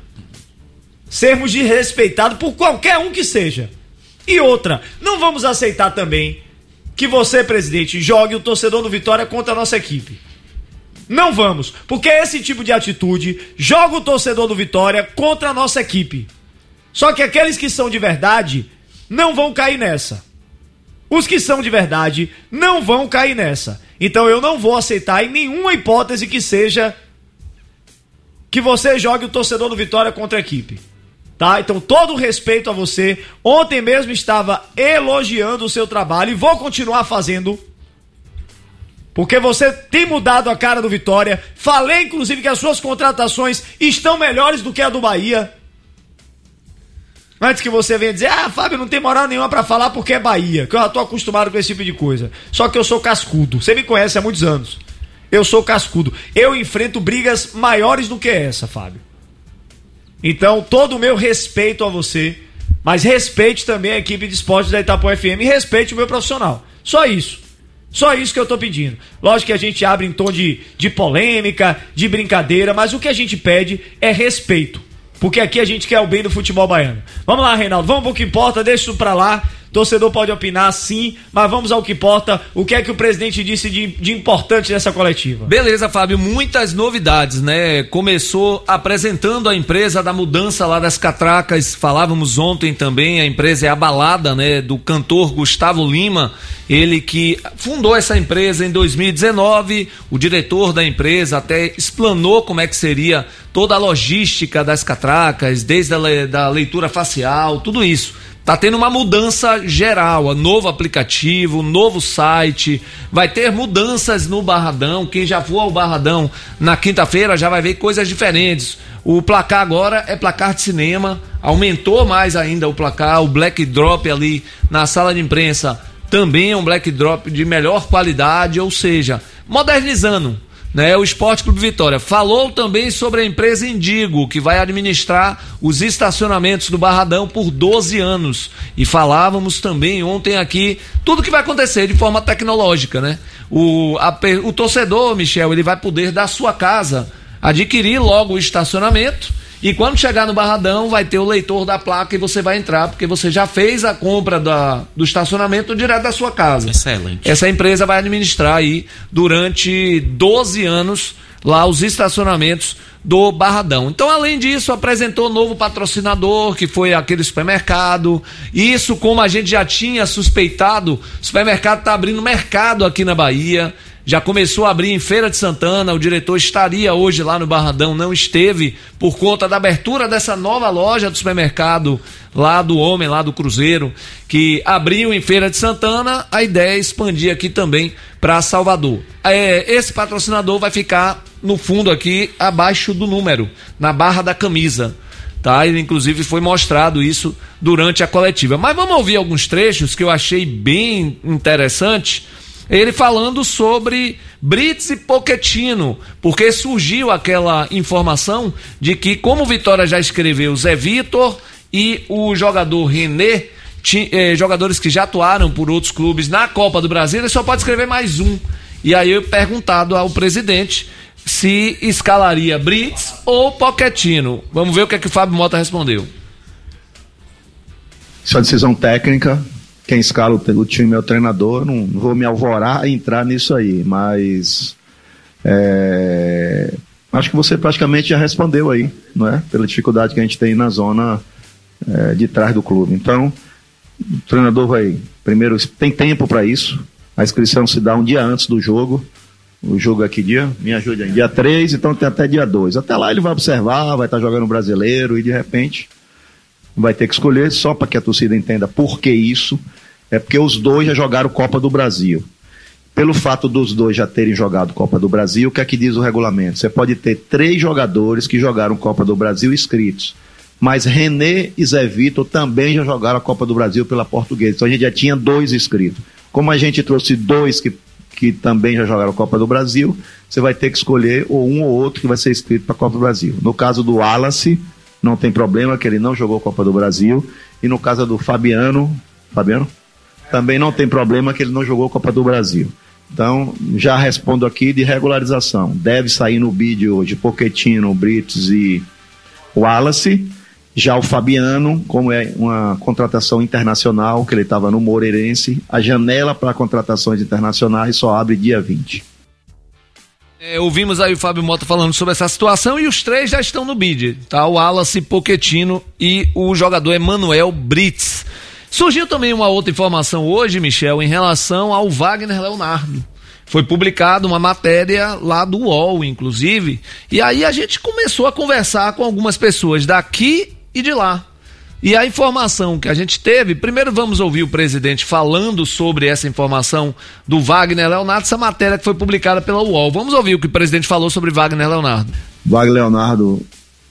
sermos desrespeitados por qualquer um que seja. E outra, não vamos aceitar também que você, presidente, jogue o torcedor do Vitória contra a nossa equipe. Não vamos, porque esse tipo de atitude joga o torcedor do Vitória contra a nossa equipe. Só que aqueles que são de verdade não vão cair nessa. Os que são de verdade não vão cair nessa. Então eu não vou aceitar em nenhuma hipótese que seja que você jogue o torcedor do Vitória contra a equipe. Tá? Então todo o respeito a você. Ontem mesmo estava elogiando o seu trabalho e vou continuar fazendo. Porque você tem mudado a cara do Vitória. Falei, inclusive, que as suas contratações estão melhores do que a do Bahia. Antes que você venha dizer, ah, Fábio, não tem moral nenhuma pra falar porque é Bahia, que eu já tô acostumado com esse tipo de coisa. Só que eu sou cascudo. Você me conhece há muitos anos. Eu sou cascudo. Eu enfrento brigas maiores do que essa, Fábio. Então, todo o meu respeito a você, mas respeite também a equipe de esportes da Itapuã F M e respeite o meu profissional. Só isso. Só isso que eu tô pedindo. Lógico que a gente abre em tom de, de polêmica, de brincadeira, mas o que a gente pede é respeito. Porque aqui a gente quer o bem do futebol baiano. Vamos lá, Reinaldo, vamos pro que importa, deixa isso pra lá. Torcedor pode opinar, sim, mas vamos ao que importa. O que é que o presidente disse de, de importante nessa coletiva? Beleza, Fábio, muitas novidades, né? Começou apresentando a empresa da mudança lá das catracas. Falávamos ontem também, a empresa é abalada, né? Do cantor Gustavo Lima, ele que fundou essa empresa em dois mil e dezenove. O diretor da empresa até explanou como é que seria toda a logística das catracas, desde a le, da leitura facial, tudo isso. Tá tendo uma mudança geral, novo aplicativo, novo site, vai ter mudanças no Barradão. Quem já for ao Barradão na quinta-feira já vai ver coisas diferentes. O placar agora é placar de cinema, aumentou mais ainda o placar, o black drop ali na sala de imprensa também é um black drop de melhor qualidade, ou seja, modernizando, né? O Esporte Clube Vitória falou também sobre a empresa Indigo, que vai administrar os estacionamentos do Barradão por doze anos. E falávamos também ontem aqui tudo que vai acontecer de forma tecnológica, né? O, a, o torcedor, Michel, ele vai poder da sua casa adquirir logo o estacionamento. E quando chegar no Barradão, vai ter o leitor da placa e você vai entrar, porque você já fez a compra da, do estacionamento direto da sua casa. Excelente. Essa empresa vai administrar aí durante doze anos lá os estacionamentos do Barradão. Então, além disso, apresentou novo patrocinador, que foi aquele supermercado. Isso, como a gente já tinha suspeitado, o supermercado está abrindo mercado aqui na Bahia. Já começou a abrir em Feira de Santana, o diretor estaria hoje lá no Barradão, não esteve por conta da abertura dessa nova loja do supermercado lá do Homem, lá do Cruzeiro, que abriu em Feira de Santana. A ideia é expandir aqui também para Salvador. É, esse patrocinador vai ficar no fundo aqui, abaixo do número, na barra da camisa. Tá? Ele, inclusive, foi mostrado isso durante a coletiva. Mas vamos ouvir alguns trechos que eu achei bem interessante. Ele falando sobre Brits e Pochettino, porque surgiu aquela informação de que, como o Vitória já escreveu Zé Vitor e o jogador René, ti, eh, jogadores que já atuaram por outros clubes na Copa do Brasil, ele só pode escrever mais um. E aí eu perguntado ao presidente se escalaria Brits ou Pochettino. Vamos ver o que é que o Fábio Mota respondeu. Isso é uma decisão técnica. Quem escala o time é o treinador. Não vou me alvorar a entrar nisso aí, mas é, acho que você praticamente já respondeu aí, não é? Pela dificuldade que a gente tem na zona é, de trás do clube. Então, o treinador vai, primeiro, tem tempo para isso. A inscrição se dá um dia antes do jogo. O jogo é que dia? Me ajude aí. Dia três, então tem até dia dois. Até lá ele vai observar, vai estar jogando o brasileiro e de repente vai ter que escolher, só para que a torcida entenda por que isso. É porque os dois já jogaram Copa do Brasil. Pelo fato dos dois já terem jogado Copa do Brasil, o que é que diz o regulamento? Você pode ter três jogadores que jogaram Copa do Brasil inscritos, mas René e Zé Vitor também já jogaram a Copa do Brasil pela Portuguesa. Então a gente já tinha dois inscritos. Como a gente trouxe dois que, que também já jogaram a Copa do Brasil, você vai ter que escolher ou um ou outro que vai ser inscrito para a Copa do Brasil. No caso do Wallace, não tem problema, que ele não jogou Copa do Brasil. E no caso do Fabiano, Fabiano? Também não tem problema, que ele não jogou Copa do Brasil. Então, já respondo aqui de regularização. Deve sair no bid hoje Pochettino, Brits e Wallace. Já o Fabiano, como é uma contratação internacional, que ele estava no Moreirense, a janela para contratações internacionais só abre dia vinte. É, ouvimos aí o Fábio Mota falando sobre essa situação e os três já estão no bid, tá? O Wallace, Pochettino e o jogador Emanuel Brits. Surgiu também uma outra informação hoje, Michel, em relação ao Wagner Leonardo. Foi publicada uma matéria lá do U O L, inclusive, e aí a gente começou a conversar com algumas pessoas daqui e de lá. E a informação que a gente teve, primeiro vamos ouvir o presidente falando sobre essa informação do Wagner Leonardo, essa matéria que foi publicada pela U O L. Vamos ouvir o que o presidente falou sobre Wagner Leonardo. Wagner Leonardo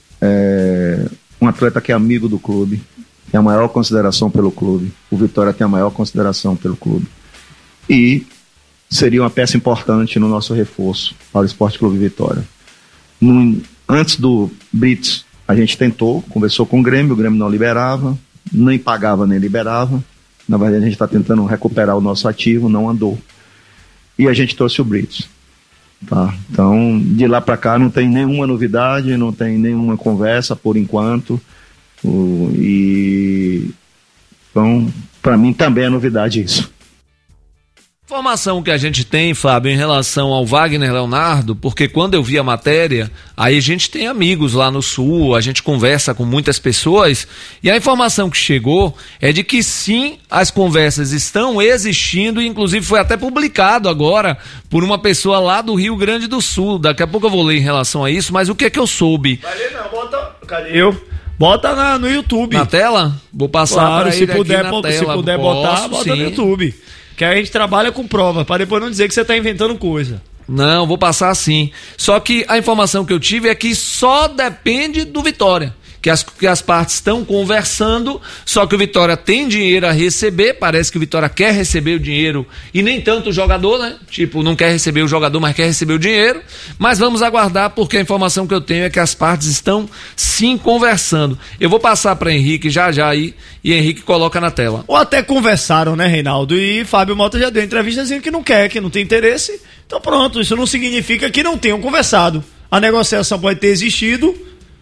é um atleta que é amigo do clube, tem a maior consideração pelo clube. O Vitória tem a maior consideração pelo clube. E seria uma peça importante no nosso reforço para o Esporte Clube Vitória. No, antes do Brits, a gente tentou, conversou com o Grêmio, o Grêmio não liberava, nem pagava nem liberava. Na verdade, a gente está tentando recuperar o nosso ativo, não andou. E a gente trouxe o Brits. Tá? Então, de lá para cá não tem nenhuma novidade, não tem nenhuma conversa por enquanto. O, e então, para mim também é novidade isso. Informação que a gente tem, Fábio, em relação ao Wagner Leonardo, porque quando eu vi a matéria, aí a gente tem amigos lá no Sul, a gente conversa com muitas pessoas, e a informação que chegou é de que sim, as conversas estão existindo, e inclusive foi até publicado agora por uma pessoa lá do Rio Grande do Sul. Daqui a pouco eu vou ler em relação a isso, mas o que é que eu soube? Vai ler não, bota... Cadê eu? Bota na, no YouTube. Na tela? Vou passar claro, pra se ele puder, aqui na tela. Se puder Posso, botar, bota sim. no YouTube. Que a gente trabalha com prova, para depois não dizer que você está inventando coisa. Não, vou passar sim. Só que a informação que eu tive é que só depende do Vitória. Que as, que as partes estão conversando, só que o Vitória tem dinheiro a receber, parece que o Vitória quer receber o dinheiro e nem tanto o jogador, né? Tipo, não quer receber o jogador, mas quer receber o dinheiro. Mas vamos aguardar, porque a informação que eu tenho é que as partes estão sim conversando. Eu vou passar para Henrique já já aí e Henrique coloca na tela. Ou até conversaram, né, Reinaldo? E Fábio Mota já deu entrevista dizendo que não quer, que não tem interesse. Então pronto, isso não significa que não tenham conversado. A negociação pode ter existido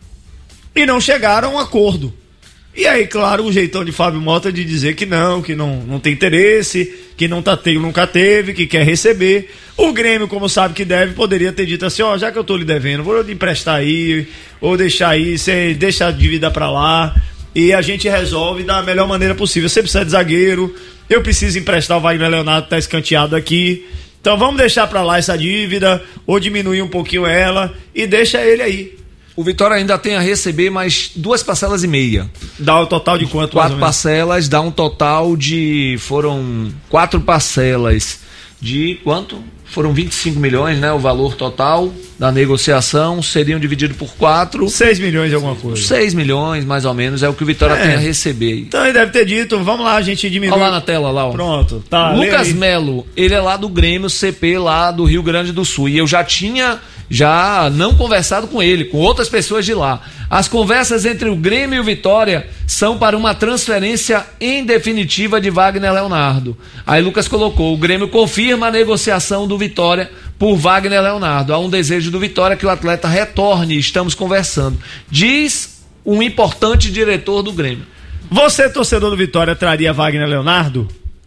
e não chegaram a um acordo. E aí, claro, o jeitão de Fábio Mota de dizer que não, que não, não tem interesse, que não tá tendo, nunca teve, que quer receber. O Grêmio, como sabe que deve, poderia ter dito assim, ó, já que eu tô lhe devendo, vou lhe emprestar aí, ou deixar aí, você deixa a dívida pra lá, e a gente resolve da melhor maneira possível. Você precisa de zagueiro, eu preciso emprestar o Wagner Leonardo, tá escanteado aqui, então vamos deixar pra lá essa dívida, ou diminuir um pouquinho ela, e deixa ele aí. O Vitória ainda tem a receber mais duas parcelas e meia. Dá o total de quanto? Quatro parcelas, dá um total de... Foram quatro parcelas de quanto? Foram vinte e cinco milhões, né? O valor total da negociação. Seriam divididos por quatro. seis milhões de alguma coisa. seis milhões, mais ou menos, é o que o Vitória é. tem a receber. Então ele deve ter dito, vamos lá, a gente diminui. Olha lá na tela, lá, ó. Pronto, tá. Lucas Melo, ele é lá do Grêmio C P, lá do Rio Grande do Sul. E eu já tinha... já não conversado com ele, com outras pessoas de lá. As conversas entre o Grêmio e o Vitória são para uma transferência em definitiva de Wagner Leonardo. Aí Lucas colocou, o Grêmio confirma a negociação do Vitória por Wagner Leonardo. Há um desejo do Vitória que o atleta retorne, estamos conversando. Diz um importante diretor do Grêmio. Você, torcedor do Vitória, traria Wagner Leonardo?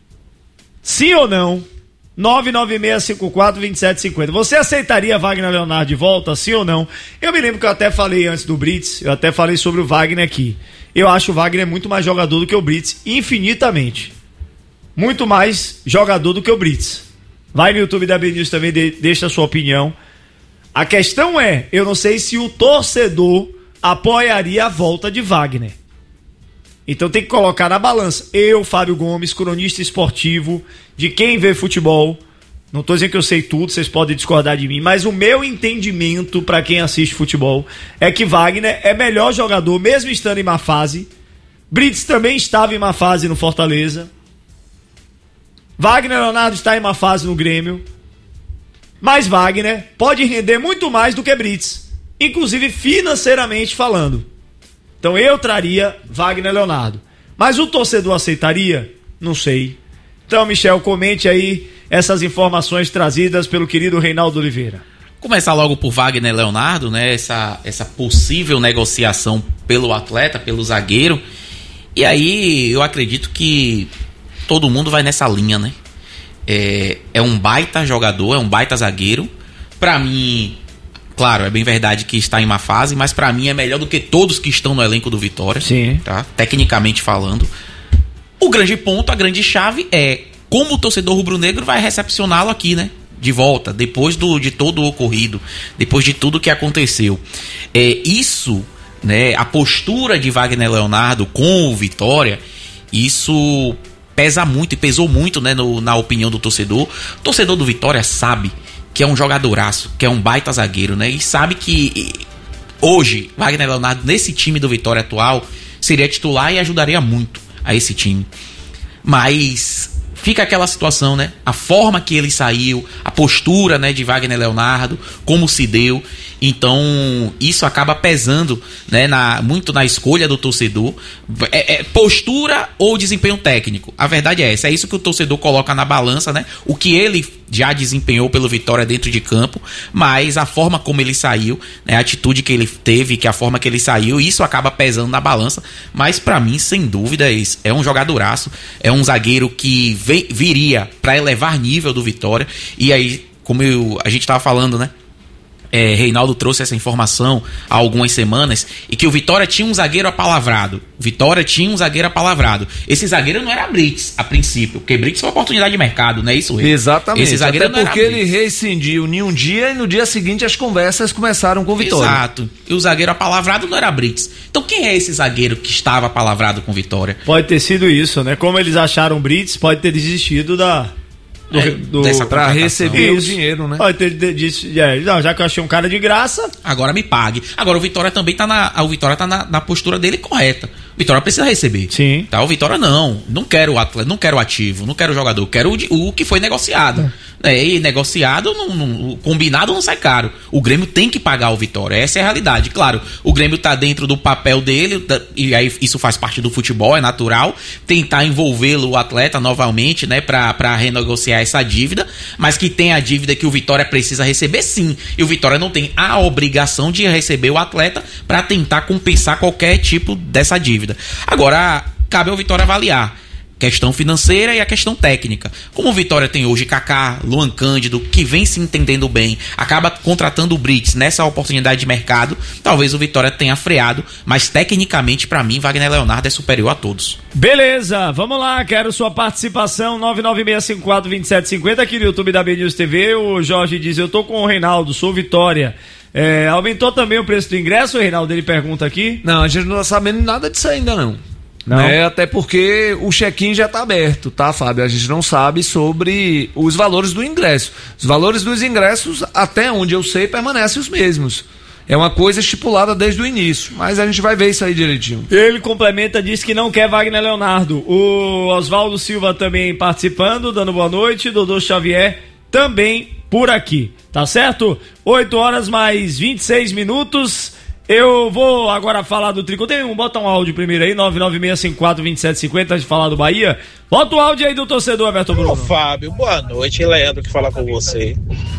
Sim ou não? nove nove seis cinco quatro dois sete cinco zero. Você aceitaria Wagner Leonardo de volta, sim ou não? Eu me lembro que eu até falei antes do Brits, eu até falei sobre o Wagner aqui. Eu acho o Wagner muito mais jogador do que o Brits, infinitamente. Muito mais jogador do que o Brits. Vai no YouTube da B News também, de, deixa a sua opinião. A questão é, eu não sei se o torcedor apoiaria a volta de Wagner. Então tem que colocar na balança. Eu, Fábio Gomes, cronista esportivo, de quem vê futebol. Não tô dizendo que eu sei tudo, vocês podem discordar de mim, mas o meu entendimento para quem assiste futebol é que Wagner é melhor jogador, mesmo estando em má fase. Brits também estava em má fase no Fortaleza. Wagner Leonardo está em má fase no Grêmio. Mas Wagner pode render muito mais do que Brits, inclusive financeiramente falando. Então eu traria Wagner Leonardo. Mas o torcedor aceitaria? Não sei. Então, Michel, comente aí essas informações trazidas pelo querido Reinaldo Oliveira. Começar logo por Wagner Leonardo, né? Essa, essa possível negociação pelo atleta, pelo zagueiro. E aí eu acredito que todo mundo vai nessa linha, né? É, é um baita jogador, é um baita zagueiro. Pra mim... Claro, é bem verdade que está em uma fase, mas pra mim é melhor do que todos que estão no elenco do Vitória. Sim. Tá? Tecnicamente falando. O grande ponto, a grande chave é como o torcedor rubro-negro vai recepcioná-lo aqui, né? De volta, depois do, de todo o ocorrido, depois de tudo que aconteceu. É, isso, né? A postura de Wagner Leonardo com o Vitória, isso pesa muito e pesou muito, né? No, na opinião do torcedor. O torcedor do Vitória sabe que é um jogadoraço, que é um baita zagueiro, né? E sabe que hoje, Wagner Leonardo, nesse time do Vitória atual, seria titular e ajudaria muito a esse time. Mas fica aquela situação, né? A forma que ele saiu, a postura, né, de Wagner Leonardo, como se deu. Então, isso acaba pesando, né, na, muito na escolha do torcedor. É, é postura ou desempenho técnico? A verdade é essa. É isso que o torcedor coloca na balança, né? O que ele já desempenhou pelo Vitória dentro de campo, mas a forma como ele saiu, né, a atitude que ele teve, que a forma que ele saiu, isso acaba pesando na balança. Mas pra mim, sem dúvida, é um jogadoraço. É um zagueiro que vem, viria pra elevar nível do Vitória. E aí, como eu, a gente tava falando, né? É, Reinaldo trouxe essa informação há algumas semanas, e que o Vitória tinha um zagueiro apalavrado. Vitória tinha um zagueiro apalavrado. Esse zagueiro não era Brits, a princípio, porque Brits foi uma oportunidade de mercado, não é isso, Rei? Exatamente. Esse zagueiro Até porque ele rescindiu em um dia e no dia seguinte as conversas começaram com o Vitória. Exato. E o zagueiro apalavrado não era Brits. Então quem é esse zagueiro que estava apalavrado com Vitória? Pode ter sido isso, né? Como eles acharam Brits, pode ter desistido da... Do, é, do, dessa pra receber isso. o dinheiro, né? Ó, de, de, de, é, não, já que eu achei um cara de graça. Agora me pague. Agora o Vitória também tá na. O Vitória tá na, na postura dele correta. O Vitória precisa receber. Sim. Tá? O Vitória não. Não quero o atleta, não quero o ativo, não quero o jogador, quero o, o que foi negociado. É. E negociado, não, não, o combinado não sai caro. O Grêmio tem que pagar o Vitória. Essa é a realidade. Claro, o Grêmio tá dentro do papel dele, da, e aí isso faz parte do futebol, é natural. Tentar envolvê-lo, o atleta, novamente, né, pra, pra renegociar essa dívida, mas que tem a dívida que o Vitória precisa receber, sim. E o Vitória não tem a obrigação de receber o atleta para tentar compensar qualquer tipo dessa dívida. Agora, cabe ao Vitória avaliar questão financeira e a questão técnica. Como o Vitória tem hoje Kaká, Luan Cândido, que vem se entendendo bem, acaba contratando o Brits nessa oportunidade de mercado, talvez o Vitória tenha freado, mas tecnicamente, para mim, Wagner Leonardo é superior a todos. Beleza, vamos lá, quero sua participação, nove nove seis cinco quatro dois sete cinco zero, aqui no YouTube da B News T V. O Jorge diz, eu tô com o Reinaldo, sou Vitória. É, aumentou também o preço do ingresso, o Reinaldo, ele pergunta aqui. Não, a gente não tá sabendo nada disso ainda não. Não. Né? Até porque o check-in já está aberto, tá, Fábio? A gente não sabe sobre os valores do ingresso. Os valores dos ingressos, até onde eu sei, permanecem os mesmos. É uma coisa estipulada desde o início, mas a gente vai ver isso aí direitinho. Ele complementa, diz que não quer Wagner Leonardo. O Oswaldo Silva também participando, dando boa noite. Dodô Xavier também por aqui, tá certo? oito horas mais vinte e seis minutos. Eu vou agora falar do Tricotão. Bota um áudio primeiro aí, nove nove seis cinco quatro dois sete cinco zero, antes de falar do Bahia. Bota o áudio aí do torcedor, Everton Bruno. Ô Fábio, boa noite, Leandro que fala com você.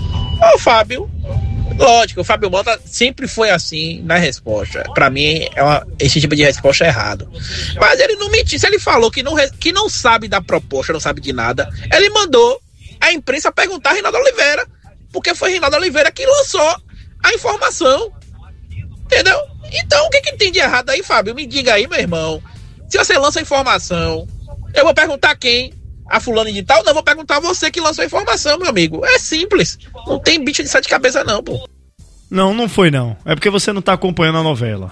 Ô Fábio, lógico, o Fábio Mota sempre foi assim na resposta. Pra mim, é uma, esse tipo de resposta é errado. Mas ele não mentiu, se ele falou que não, que não sabe da proposta, não sabe de nada, ele mandou a imprensa perguntar a Reinaldo Oliveira, porque foi Reinaldo Oliveira que lançou a informação. Entendeu? Então, o que que tem de errado aí, Fábio? Me diga aí, meu irmão. Se você lança a informação, eu vou perguntar quem? A fulana de tal? Não, eu vou perguntar você que lançou a informação, meu amigo. É simples. Não tem bicho de sete cabeças, não, pô. Não, não foi, não. É porque você não tá acompanhando a novela.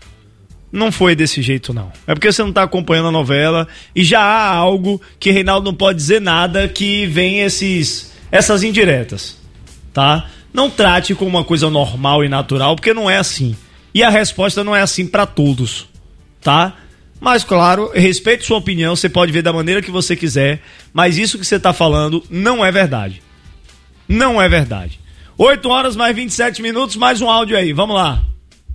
Não foi desse jeito, não. É porque você não tá acompanhando a novela e já há algo que Reinaldo não pode dizer nada que vem esses, essas indiretas, tá? Não trate como uma coisa normal e natural, porque não é assim. E a resposta não é assim pra todos, tá? Mas, claro, respeito sua opinião, você pode ver da maneira que você quiser, mas isso que você tá falando não é verdade. Não é verdade. oito horas mais vinte e sete minutos, mais um áudio aí, vamos lá.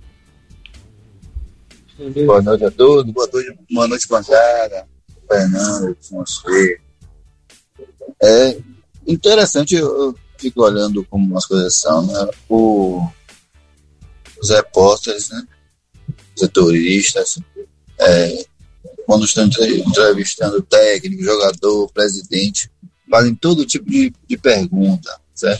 Boa noite a todos, boa noite, boa noite, bancada, Fernando, Fonseca. É interessante, eu, eu fico olhando como as coisas são, né? O, os repórteres, né? Setoristas, é, quando estão entrevistando técnico, jogador, presidente, fazem todo tipo de, de pergunta, certo?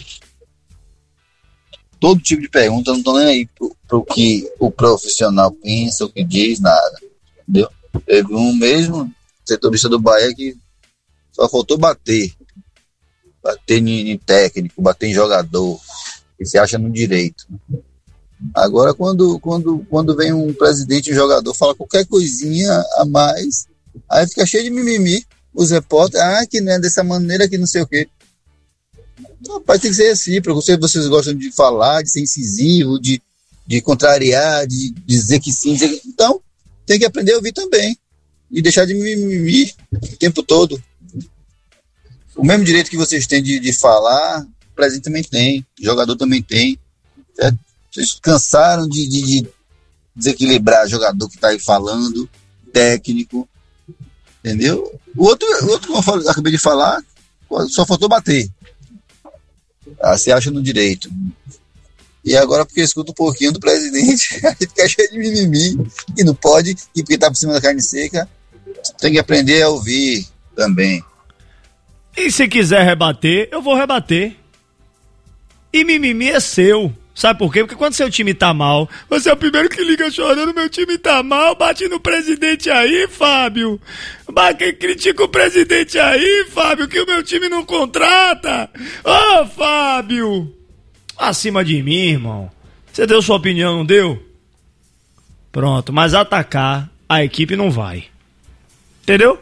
Todo tipo de pergunta, não estão nem aí para o que o profissional pensa, o que diz, nada, entendeu? Teve um mesmo setorista do Bahia que só faltou bater. Bater em, em técnico, bater em jogador, que se acha no direito. Agora, quando, quando, quando vem um presidente e um jogador, fala qualquer coisinha a mais, aí fica cheio de mimimi. Os repórteres, ah, que não é dessa maneira, que não sei o quê. Rapaz, tem que ser assim, porque vocês gostam de falar, de ser incisivo, de, de contrariar, de dizer que sim, dizer que... Então, tem que aprender a ouvir também. E deixar de mimimi o tempo todo. O mesmo direito que vocês têm de, de falar, o presidente também tem, o jogador também tem. Certo? Vocês cansaram de, de, de desequilibrar jogador que está aí falando, técnico, entendeu? O outro, o outro como eu falei, acabei de falar, só faltou bater. Ah, se acha no direito. E agora, porque escuta um pouquinho do presidente, a gente fica cheio de mimimi, que não pode, e porque está por cima da carne seca, tem que aprender a ouvir também. E se quiser rebater, eu vou rebater. E mimimi é seu. Sabe por quê? Porque quando seu time tá mal, você é o primeiro que liga chorando, meu time tá mal, bate no presidente aí, Fábio. Bate, critica o presidente aí, Fábio, que o meu time não contrata. Ô, oh, Fábio. Acima de mim, irmão. Você deu sua opinião, não deu? Pronto, mas atacar a equipe não vai. Entendeu?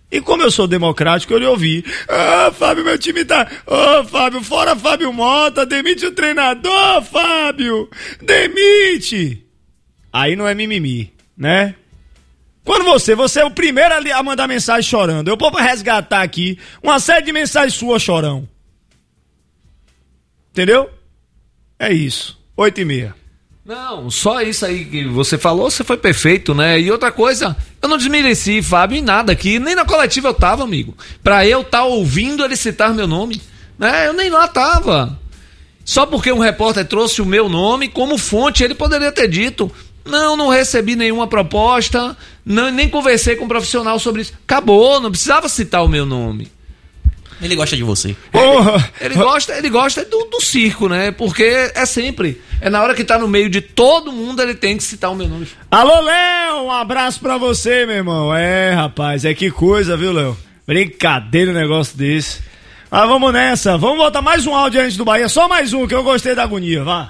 E como eu sou democrático, eu lhe ouvi. Ah, Fábio, meu time tá... Ô, oh, Fábio, fora Fábio Mota, demite o treinador, Fábio! Demite! Aí não é mimimi, né? Quando você, você é o primeiro a mandar mensagem chorando. Eu vou resgatar aqui uma série de mensagens suas, chorão. Entendeu? É isso. Oito e meia. Não, só isso aí que você falou, você foi perfeito, né? E outra coisa, eu não desmereci Fábio em nada aqui, nem na coletiva eu tava, amigo. Pra eu estar tá ouvindo ele citar meu nome, né? Eu nem lá tava. Só porque um repórter trouxe o meu nome como fonte, ele poderia ter dito: não, não recebi nenhuma proposta, não, nem conversei com um profissional sobre isso. Acabou, não precisava citar o meu nome. Ele gosta de você. Ele, ele gosta, ele gosta do, do circo, né? Porque é sempre. É na hora que tá no meio de todo mundo, ele tem que citar o meu nome. Alô, Léo, um abraço pra você, meu irmão. É, rapaz, é que coisa, viu, Léo? Brincadeira um negócio desse. Mas vamos nessa, vamos botar mais um áudio antes do Bahia. Só mais um, que eu gostei da agonia, vá.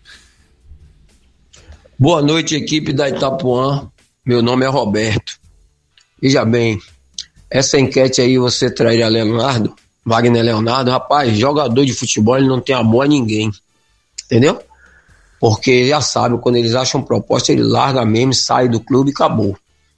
Boa noite, equipe da Itapuã. Meu nome é Roberto. Veja bem, essa enquete aí você traria Leonardo, Wagner Leonardo, rapaz, jogador de futebol ele não tem amor a ninguém, entendeu? Porque já sabe, quando eles acham proposta, ele larga mesmo, sai do clube e acabou.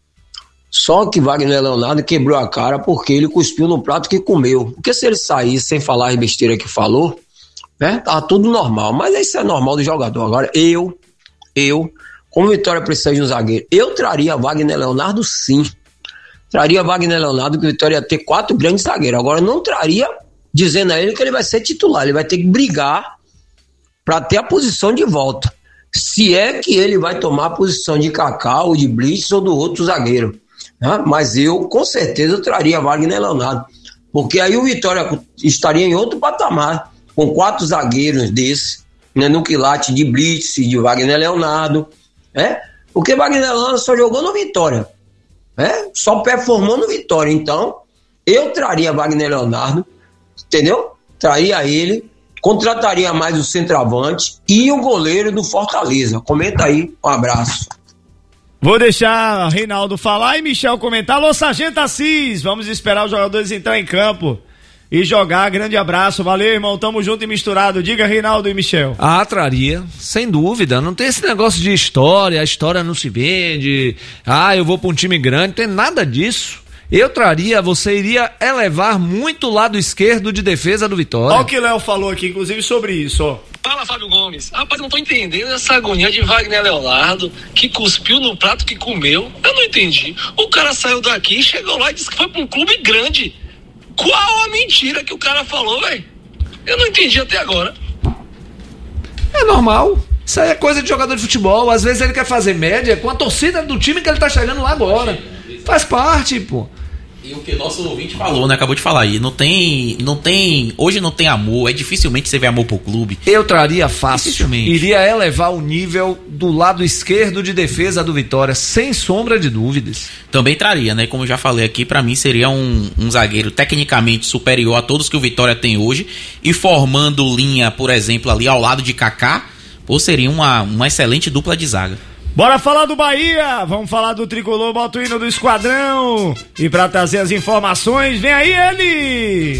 Só que Wagner Leonardo quebrou a cara porque ele cuspiu no prato que comeu. Porque se ele saísse sem falar as besteiras que falou, né, tava tudo normal. Mas isso é normal do jogador. Agora, eu, eu, como Vitória precisa de um zagueiro, eu traria Wagner Leonardo sim. Traria Wagner Leonardo, que o Vitória ia ter quatro grandes zagueiros. Agora, não traria dizendo a ele que ele vai ser titular. Ele vai ter que brigar para ter a posição de volta. Se é que ele vai tomar a posição de Kaká, ou de Blitz, ou do outro zagueiro. Né? Mas eu, com certeza, traria Wagner Leonardo. Porque aí o Vitória estaria em outro patamar, com quatro zagueiros desse, né, no quilate de Blitz, de Wagner Leonardo. Né? Porque Wagner Leonardo só jogou no Vitória. É, só performou no Vitória. Então, eu traria Wagner Leonardo, entendeu? Traria ele, contrataria mais o centroavante e o goleiro do Fortaleza. Comenta aí, um abraço. Vou deixar Reinaldo falar e Michel comentar. Alô, Sargento Assis, vamos esperar os jogadores entrar em campo e jogar. Grande abraço, valeu, irmão, tamo junto e misturado. Diga, Reinaldo e Michel. Ah, traria, sem dúvida. Não tem esse negócio de história, a história não se vende. Ah, eu vou pra um time grande, não tem nada disso. Eu traria, você iria elevar muito o lado esquerdo de defesa do Vitória. Olha o que o Léo falou aqui, inclusive, sobre isso, ó. Fala, Fábio Gomes. Rapaz, não tô entendendo essa agonia de Wagner Leonardo, que cuspiu no prato que comeu. Eu não entendi. O cara saiu daqui, chegou lá e disse que foi pra um clube grande. Qual a mentira que o cara falou, velho? Eu não entendi até agora. É normal. Isso aí é coisa de jogador de futebol. Às vezes ele quer fazer média com a torcida do time que ele tá chegando lá agora. Faz parte, pô. E o que o nosso ouvinte falou, né? Acabou de falar aí. Não tem, não tem... Hoje não tem amor. É dificilmente você vê amor pro clube. Eu traria fácil. Iria elevar o nível do lado esquerdo de defesa do Vitória, sem sombra de dúvidas. Também traria, né? Como eu já falei aqui, pra mim seria um, um zagueiro tecnicamente superior a todos que o Vitória tem hoje. E formando linha, por exemplo, ali ao lado de Kaká, pô, seria uma, uma excelente dupla de zaga. Bora falar do Bahia, vamos falar do Tricolor, bota o hino do Esquadrão. E pra trazer as informações, vem aí ele!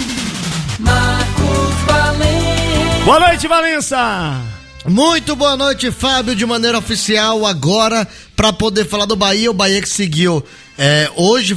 Marcos Valença. Boa noite, Valença! Muito boa noite, Fábio, de maneira oficial agora, pra poder falar do Bahia, o Bahia que seguiu é, hoje